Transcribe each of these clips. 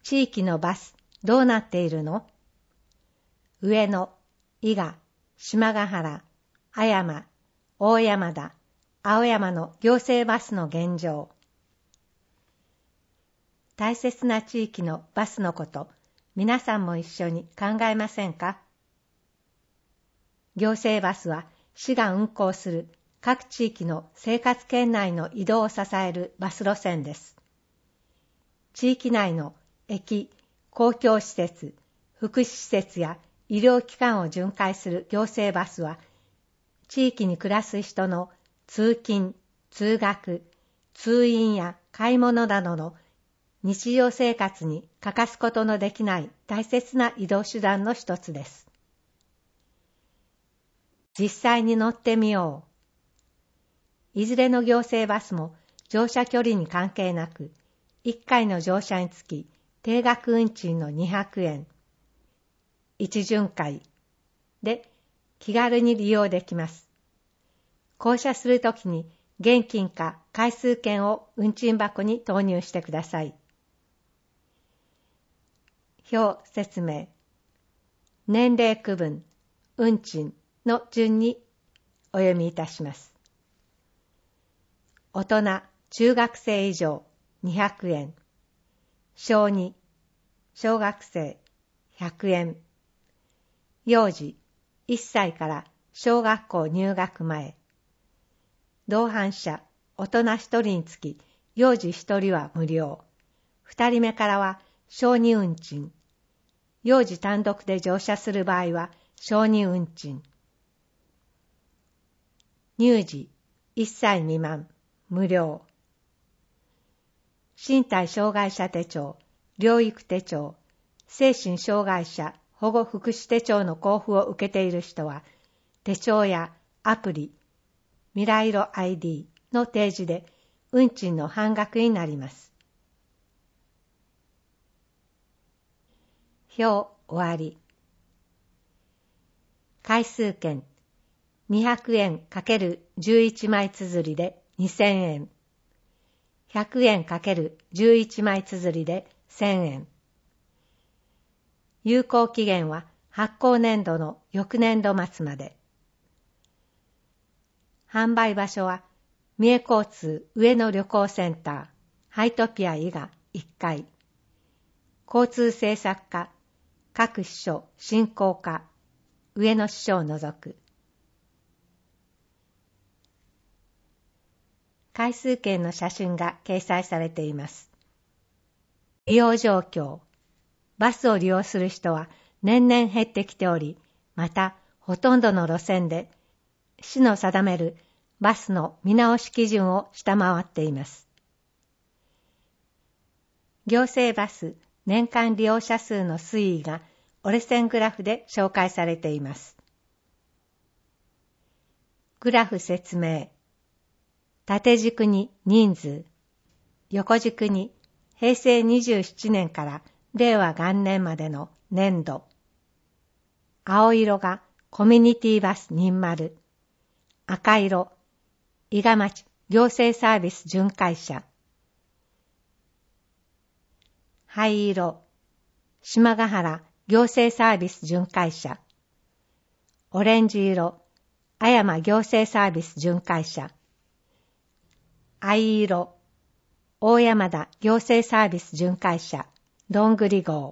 地域のバスどうなっているの？上野、伊賀、島ヶ原、葉山、大山田、青山の行政バスの現状。大切な地域のバスのこと、皆さんも一緒に考えませんか？行政バスは市が運行する各地域の生活圏内の移動を支えるバス路線です。地域内の駅、公共施設、福祉施設や医療機関を巡回する行政バスは、地域に暮らす人の通勤、通学、通院や買い物などの日常生活に欠かすことのできない大切な移動手段の一つです。実際に乗ってみよう。いずれの行政バスも乗車距離に関係なく、1回の乗車につき定額運賃の200円、1巡回で気軽に利用できます。降車するときに現金か回数券を運賃箱に投入してください。表説明。年齢区分、運賃の順にお読みいたします。大人、中学生以上200円。小2、小学生100円。幼児、1歳から小学校入学前。同伴者、大人1人につき、幼児1人は無料。2人目からは小児運賃。幼児単独で乗車する場合は小児運賃。乳児、1歳未満、無料。身体障害者手帳、療育手帳、精神障害者保護福祉手帳の交付を受けている人は、手帳やアプリ、未来色 ID の提示で運賃の半額になります。表終わり。回数券200円 ×11 枚綴りで2000円。100円 ×11 枚綴りで1000円。有効期限は発行年度の翌年度末まで。販売場所は三重交通上野旅行センターハイトピア伊賀1階。交通政策課各支所振興課上野支所を除く。回数券の写真が掲載されています。利用状況。バスを利用する人は年々減ってきており、またほとんどの路線で市の定めるバスの見直し基準を下回っています。行政バス年間利用者数の推移が折れ線グラフで紹介されています。グラフ説明。縦軸に人数、横軸に平成27年から令和元年までの年度。青色がコミュニティバス20、赤色、伊賀町行政サービス巡回車。灰色、島ヶ原行政サービス巡回車。オレンジ色、葉山行政サービス巡回車。藍色、大山田行政サービス巡回車、どんぐり号。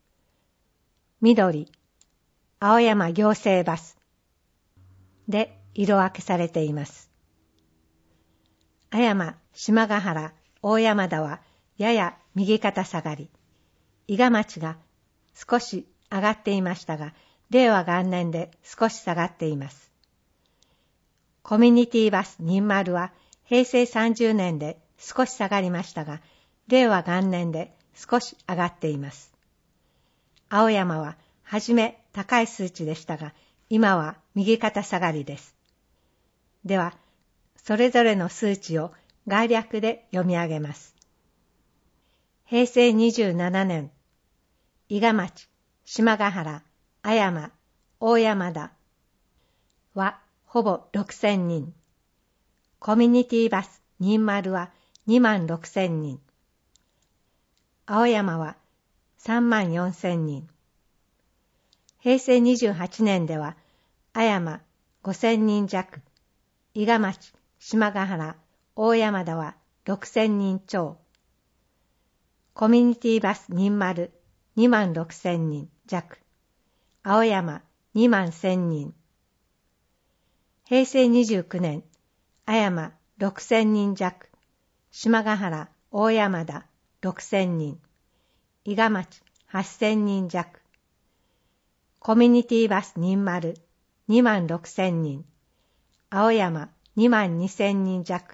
緑、青山行政バスで色分けされています。葉山、島ヶ原、大山田はやや右肩下がり、伊賀町が少し上がっていましたが、令和元年で少し下がっています。コミュニティバス20は平成30年で少し下がりましたが、令和元年で少し上がっています。青山ははじめ高い数値でしたが、今は右肩下がりです。では、それぞれの数値を概略で読み上げます。平成27年、伊賀町、島ヶ原、葉山、大山田はほぼ6000人。コミュニティバス20は26000人。青山は 34,000人。平成28年では、阿山5,000人弱、伊賀町、島ヶ原、大山田は6,000人超。コミュニティバス任丸26,000人弱、青山21,000人。平成29年、阿山6,000人弱、島ヶ原、大山田6,000人、伊賀町8,000人弱。コミュニティバス任丸26,000人、青山22,000人弱。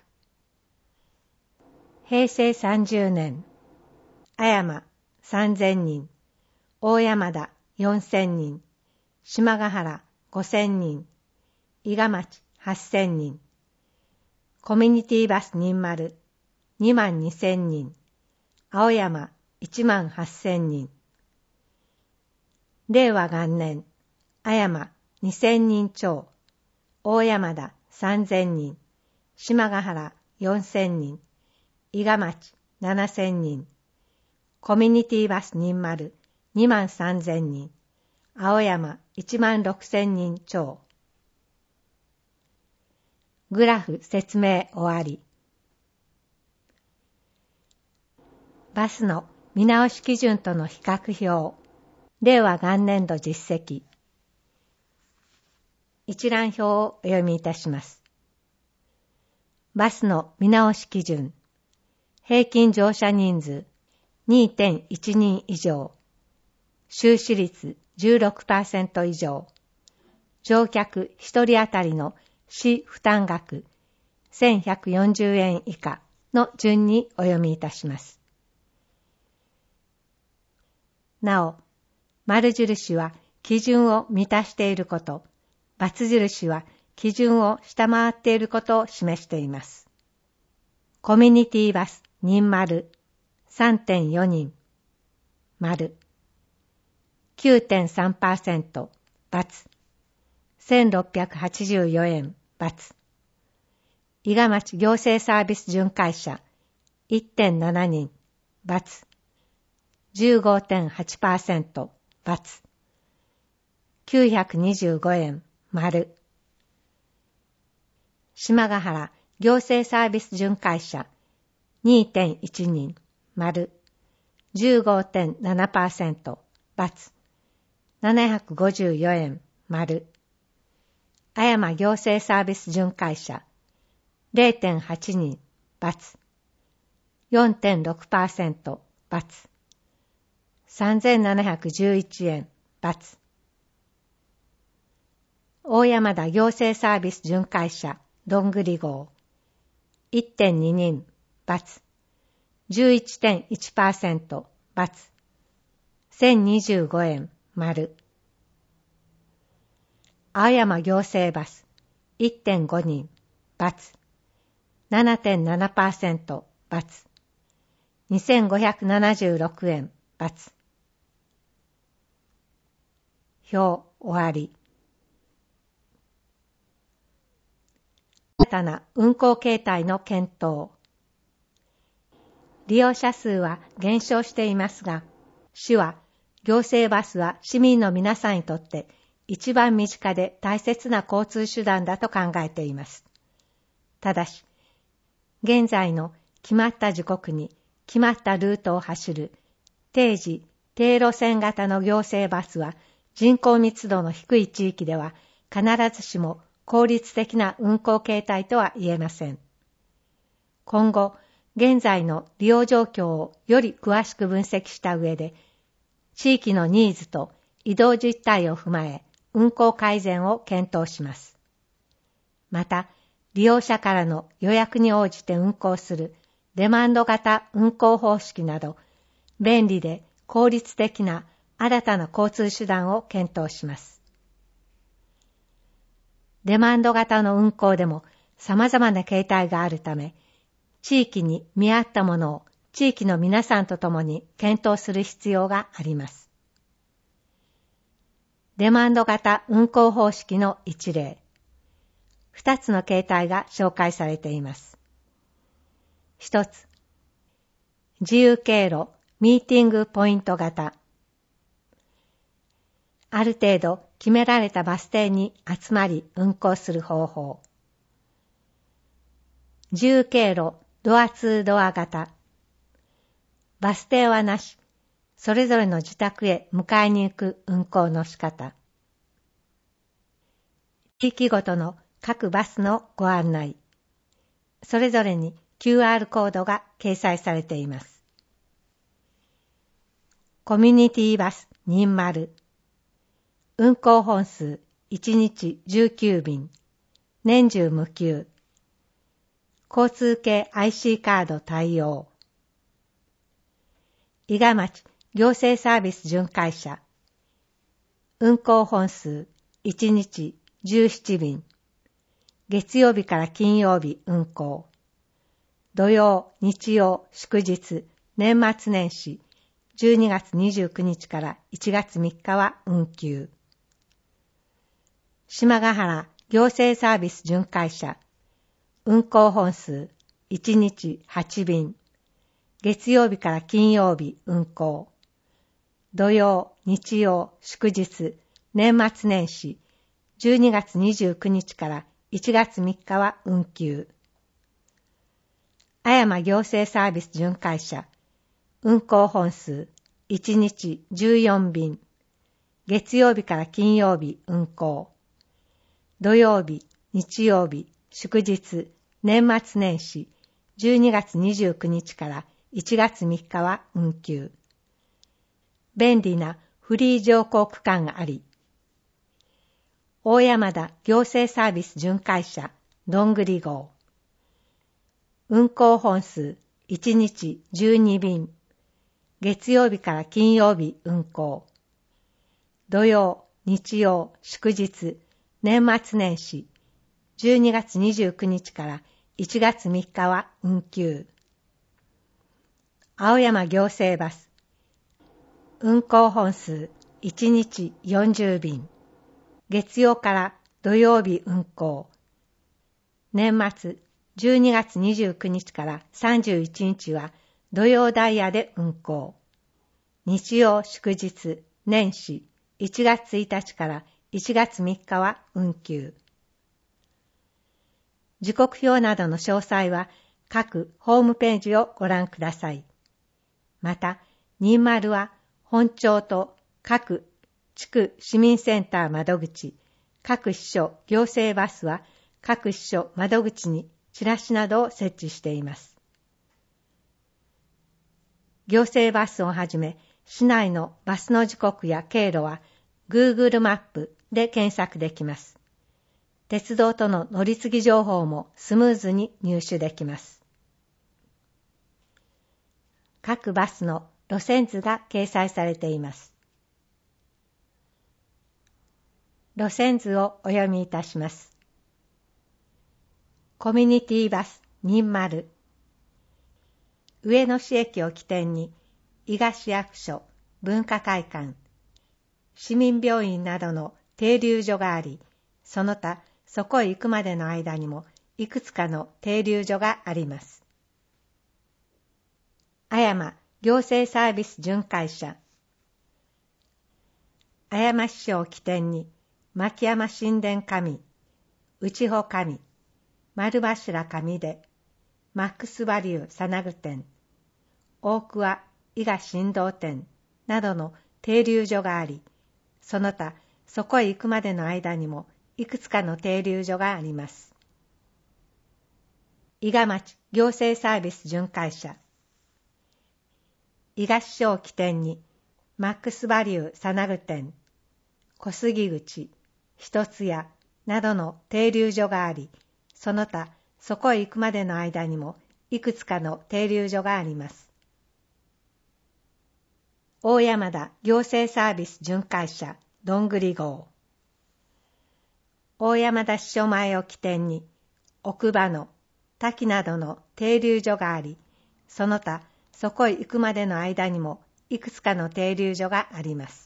平成30年、阿山3,000人、大山田4,000人、島ヶ原5,000人、伊賀町8,000人。コミュニティバス任丸22,000人、青山18,000人。令和元年、阿山2,000人超、大山田3,000人、島ヶ原4,000人、伊賀町7,000人。コミュニティバス任丸23,000人、青山16,000人超。グラフ説明終わり。バスの見直し基準との比較表。令和元年度実績。一覧表をお読みいたします。バスの見直し基準。平均乗車人数 2.1 人以上。収支率 16% 以上。乗客1人当たりの市負担額1,140円以下の順にお読みいたします。なお、丸印は基準を満たしていること、×印は基準を下回っていることを示しています。コミュニティバス任丸 3.4 人、丸 9.3%、×1,684円、×伊賀町行政サービス巡回者 1.7 人、×15.8%、×925円、丸島ヶ原行政サービス巡回者 2.1 人、丸 15.7%、×754円、丸阿山行政サービス巡回者 0.8 人、×4.6%、×3,711円、×大山田行政サービス巡回者どんぐり号 1.2 人、×11.1%、×1,025円、丸青山行政バス 1.5 人、×7.7%、×2,576円、×表終わり。新たな運行形態の検討。利用者数は減少していますが、市は行政バスは市民の皆さんにとって一番身近で大切な交通手段だと考えています。ただし、現在の決まった時刻に決まったルートを走る定時、低路線型の行政バスは人口密度の低い地域では必ずしも効率的な運行形態とは言えません。今後、現在の利用状況をより詳しく分析した上で、地域のニーズと移動実態を踏まえ、運行改善を検討します。また、利用者からの予約に応じて運行するデマンド型運行方式など、便利で効率的な新たな交通手段を検討します。デマンド型の運行でも様々な形態があるため、地域に見合ったものを地域の皆さんと共に検討する必要があります。デマンド型運行方式の一例。2つの形態が紹介されています。1つ、自由経路ミーティングポイント型。 ある程度決められたバス停に集まり運行する方法。自由経路ドアツードア型。バス停はなし、それぞれの自宅へ迎えに行く運行の仕方。地域ごとの各バスのご案内。それぞれに QR コードが掲載されています。コミュニティバス20。運行本数1日19便。年中無休。交通系 IC カード対応。伊賀町行政サービス巡回車。運行本数1日17便。月曜日から金曜日運行。土曜、日曜、祝日、年末年始、12月29日から1月3日は運休。島ヶ原行政サービス巡回車。運行本数1日8便。月曜日から金曜日運行。土曜、日曜、祝日、年末年始、12月29日から1月3日は運休。葉山行政サービス巡回車。運行本数1日14便。月曜日から金曜日運行。土曜日、日曜日、祝日、年末年始、12月29日から1月3日は運休。便利なフリー乗降区間があり、大山田行政サービス巡回車どんぐり号。運行本数1日12便。月曜日から金曜日運行。土曜、日曜、祝日、年末年始、12月29日から1月3日は運休。青山行政バス。運行本数1日40便。月曜から土曜日運行。年末12月29日から31日は土曜ダイヤで運行。日曜祝日、年始1月1日から1月3日は運休。時刻表などの詳細は各ホームページをご覧ください。また、20は本庁と各地区市民センター窓口、各支所行政バスは各支所窓口にチラシなどを設置しています。行政バスをはじめ、市内のバスの時刻や経路は Google マップで検索できます。鉄道との乗り継ぎ情報もスムーズに入手できます。各バスの路線図が掲載されています。路線図をお読みいたします。コミュニティバス20。上野市駅を起点に、伊賀市役所、文化会館、市民病院などの停留所があり、その他そこへ行くまでの間にもいくつかの停留所があります。葉山行政サービス巡回車。葉山市を起点に、牧山神殿上、内穂上、丸柱上出、マックスバリューさなぐ店、大桑伊賀神道店などの停留所があり、その他そこへ行くまでの間にもいくつかの停留所があります。伊賀町行政サービス巡回車。伊賀市署を起点に、マックスバリューさなぐ店、小杉口、一つ屋などの停留所があり、その他そこへ行くまでの間にもいくつかの停留所があります。大山田行政サービス巡回車どんぐり号。大山田支所前を起点に、奥場野、滝などの停留所があり、その他そこへ行くまでの間にもいくつかの停留所があります。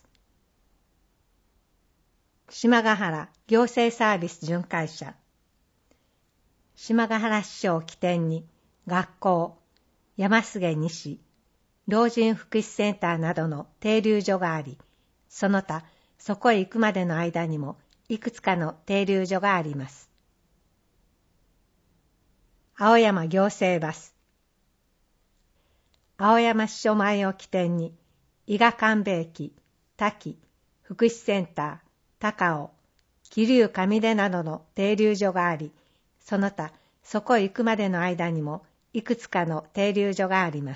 島ヶ原行政サービス巡回車。島ヶ原支所を起点に、学校、山菅西、老人福祉センターなどの停留所があり、その他そこへ行くまでの間にもいくつかの停留所があります。青山行政バス。青山支所前を起点に、伊賀神戸駅、滝、福祉センター、高尾、桐生上出などの停留所があり、その他、そこへ行くまでの間にもいくつかの停留所があります。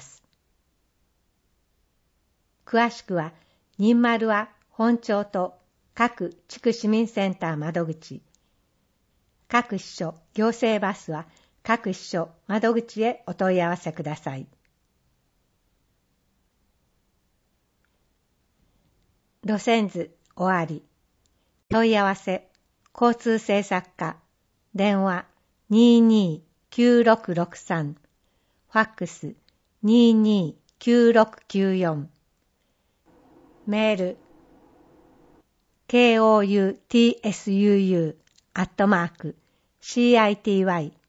詳しくは、20は本庁と各地区市民センター窓口、各支所行政バスは各支所窓口へお問い合わせください。路線図終わり。問い合わせ、交通政策課、電話229663、ファックス229694、メー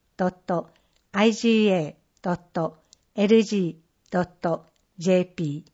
ル、koutssuu@city.iga.lg.jp